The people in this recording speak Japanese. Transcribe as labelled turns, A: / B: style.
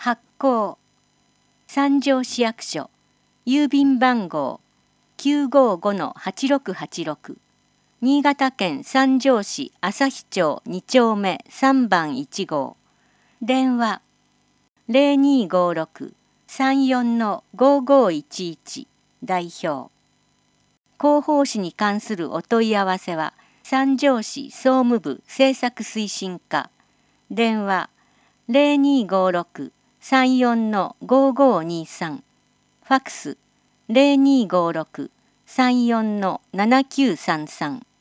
A: 発行三条市役所郵便番号 955-8686 新潟県三条市旭町2丁目3番1号電話0256-34-5511代表広報誌に関するお問い合わせは三条市総務部政策推進課電話0256-34-5523ファクス0256-34-7933